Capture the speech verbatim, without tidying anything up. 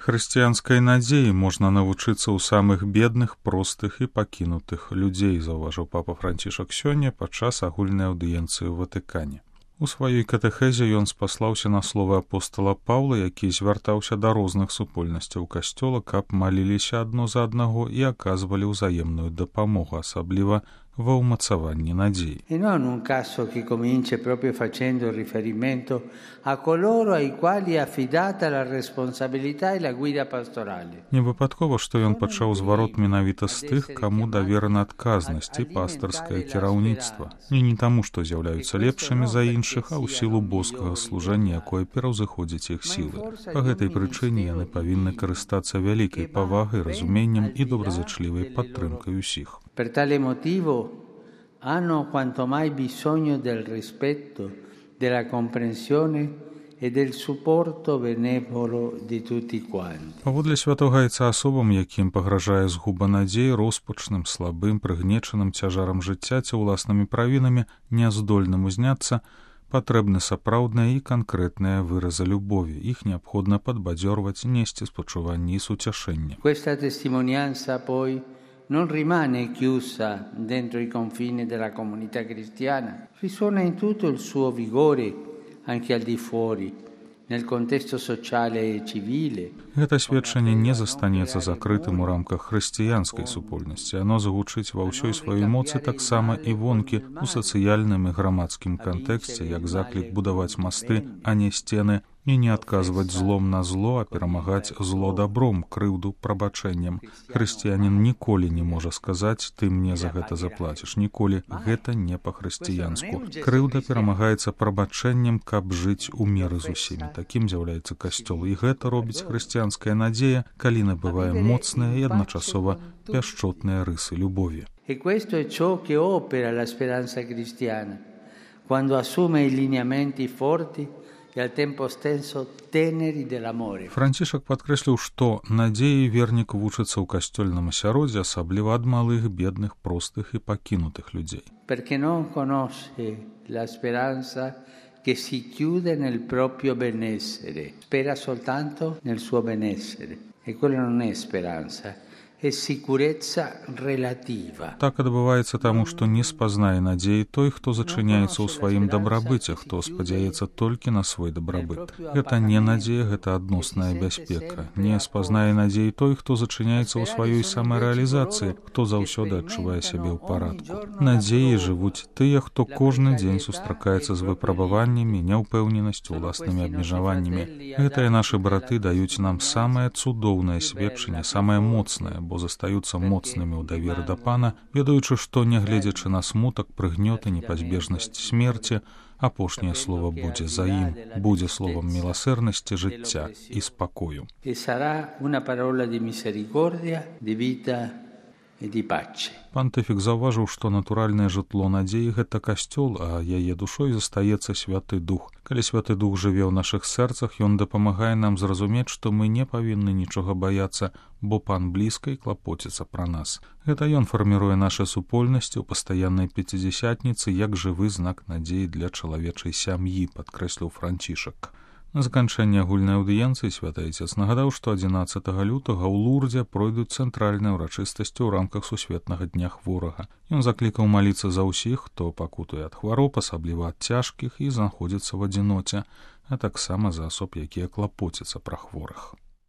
Хрысціянскай надзеі можна навучыцца ў самых бедных, простых і пакінутых людзей, заўважыў папа Францішак сёння падчас агульнай аўдыенцыі ў Ватыкане. У сваёй катэхезе ён спаслаўся на словы апостала Паўла, які звяртаўся да розных супольнасцяў касцёла, каб маліліся адно за аднаго і аказвалі ўзаемную дапамогу, асабліва ва ўмацаванні надзеі. E non un caso che comincia proprio facendo riferimento a coloro ai quali è affidata la responsabilità e la guida pastorale. Не выпадкова, што ён пачаў зварот менавіта з тых, каму даверана адказнасць і пастырскае кіраўніцтва. І не таму, што з'яўляюцца лепшымі за іншых, а ў сілу боскага служэння, якое пераўзыходзіць іх сілы. Па гэтай прычыне яны павінны карыстацца вялікай павагай, разуменнем і добразычлівай падтрымкай усіх. Per tale motivo hanno quanto mai bisogno del rispetto, della comprensione e del supporto benevolo di tutti quanti. Паводле святога Айца асобам, якім пагражае згуба надзей, роспачным, слабым, прыгнечаным цяжарам жыцця ці ўласнымі правінамі, няздольным узняцца, патрэбны сапраўдныя і канкрэтныя выразы любові. Іх неабходна падбадзёрваць, несці спачуванне і суцяшэнне. Questa testimonianza poi non rimane chiusa dentro i confini della comunità cristiana, risuona in tutto il suo vigore anche al di fuori, nel contesto sociale e civile. Гэта сведчанне не застанецца закрытым у рамках хрысціянскай супольнасці. Оно загучыць ва ўсёй сваёй моцы таксама і вонкі у сацыяльным і грамадскім кантэксце, як заклік будаваць масты, а не сцены, і не адказваць злом на зло, а перамагаць зло добром, крыўду прабачэннем. Хрысціянін ніколі не можа сказаць: ты мне за гэта заплаціш. Ніколі. Гэта не па-хрысціянску. Крыўда перамагаецца прабачэннем, каб жыць у міры з усімі. Такім з'яўляецца касцёл, і гэта робіць хрысціянская надзея, калі набывае моцныя і адначасова пяшчотныя рысы любові. E questo è ciò che opera la speranza cristiana, quando assume i lineamenti forti и al tempo stesso teneri dell'amore. Францішак падкрэсліў, што надзеі вернік вучыцца ў касцёльным асяроддзі, асабліва ад малых, бедных, простых і пакінутых людзей. Perché non conosce la speranza che si chiude nel proprio benessere, spera soltanto nel suo benessere. E quella non è speranza, è sicurezza relativa. Так адбываецца таму, што не спазнае надзеі той, хто зачыняецца ў сваім дабрабыце, хто спадзяецца толькі на свой дабрабыт. Гэта не надзея, гэта адносная бяспека. Не спазнае надзеі той, хто зачыняецца ў сваёй самарэалізацыі, хто заўсёды адчувае сябе ў парадку. Надзеі жывуць тыя, хто кожны дзень сустракаецца з выпрабаваннямі, няўпэўненасцю, уласнымі абмежаваннямі. Гэтыя нашы браты даюць нам самае цудоўнае сведчанне, самае моцнае, бо застаюцца моцнымі ў даверы да Пана, ведаючы, што, нягледзячы на смутак, прыгнёт і непазбежнасць смерці, апошняе слова будзе за ім, будзе словам міласэрнасці, жыцця і спакою. E sarà una parola di misericordia, di vita e di pace. Пантыфік заўважыў, што натуральнае жытло надзеі — гэта касцёл, а яе душой застаецца Святы Дух. Калі Святы Дух жыве ў нашых сэрцах, ён дапамагае нам зразумець, што мы не павінны нічога баяцца, бо Пан блізка і клапоціцца пра нас. Гэта ён фарміруе нашы супольнасці ў пастаяннай пяцідзясятніцы як жывы знак надзеі для чалавечай сям'і, падкрэсліў Францішак. На заканчэнне агульнай аўдыенцыі Святы Айцец нагадаў, што адзінаццатага лютага ў Лурдзе пройдуць цэнтральныя ўрачыстасці ў рамках сусветнага дня хворага. Ён заклікаў маліцца за ўсіх, хто пакутуе ад хвароб, асабліва ад цяжкіх і знаходзіцца ў адзіноце, а таксама за асоб, якія клапоцяцца пра хворых.